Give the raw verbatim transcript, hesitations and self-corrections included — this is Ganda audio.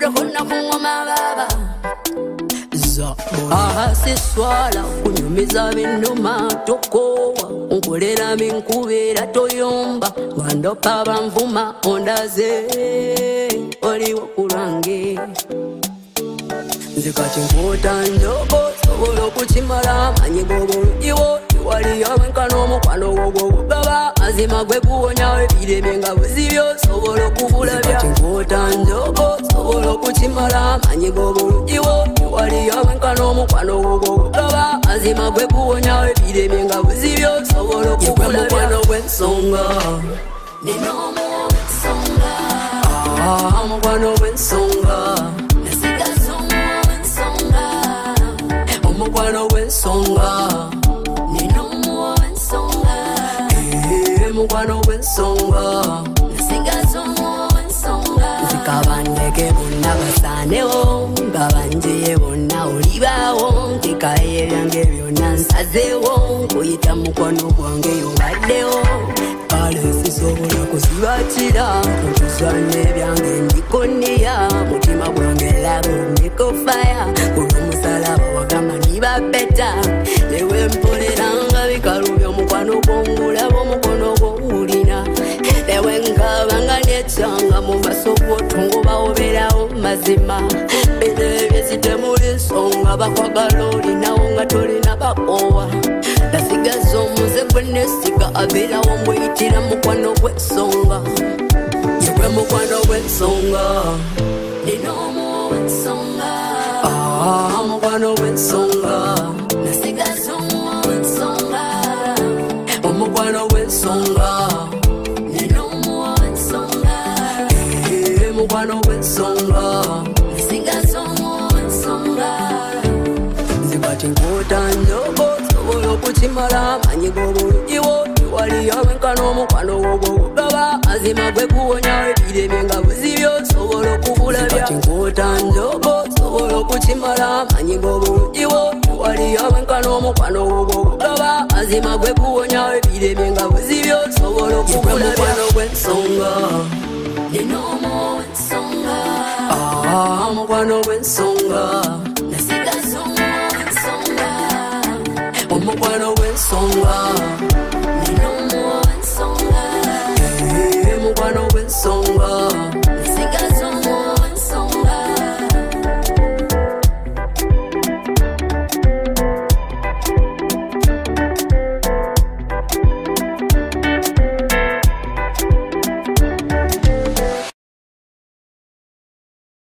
tokona kungoma baba aha siswala kunyumiza binuma tokowa unkolera minkubera toyomba wandopa bamvuma ondaze oliwo kulange nzikati nkota njogo sobola okuchimala manyigogo iwo wali yawenkano mukwano gwogo gaba azima gwe kuwonya ebireme nga buzibyo sobola okubulabya nkota njogo sobola okuchimala manyigogo iwo wali yawenkano mukwano gwogo gaba azima gwe kuwonya ebireme nga buzibyo sobola okubulabya mukwano gw'ensonga ninomo w'ensonga ah mukwano gw'ensonga mukwano gw'ensonga ninomo w'ensonga eh mukwano gw'ensonga nasigazomo w'ensonga zikabandeke bonna basanewo ngabanje bonna olibawo nkikaye byange byonna nsazewo nkuyita mukwano gwange yobaddewo kale sisobola kusibatira nkusane byange ndikoniya mutima gwange labo ndikofaya kulumusalaba wagamba niba beta lewe mpoleranga bikalubyo mukwano gwongulabo mukono gwongulina lewe nkabanga nekyanga mu maso gwotungo bawoberawo mazima bene byezitemuli ensonga bakwagala olinawo nga tolina bakowa nasigaza omuze gwenesiga abeerawo mbuyitira mukwano gw'ensonga yegwe mukwano gw'ensonga ninomo w'ensonga ah mukwano gw'ensonga nasigaza w'ensonga omukwano gw'ensonga ninomo w'ensonga eh mukwano gw'ensonga nasigaza w'ensonga nzibati nkota njogo sobola okuchimala manyigogo iwo wali yawenkano mukwano gwogo gaba azima gwe kuwonya ebireme nga buzibyo sobola okubulabya nkota njogo sobola okuchimala manyigogo iwo wali yawenkano mukwano gwogo gaba azima gwe kuwonya ebireme nga buzibyo sobola okubulabya mukwano gw'ensonga ninomo w'ensonga ah mukwano gw'ensonga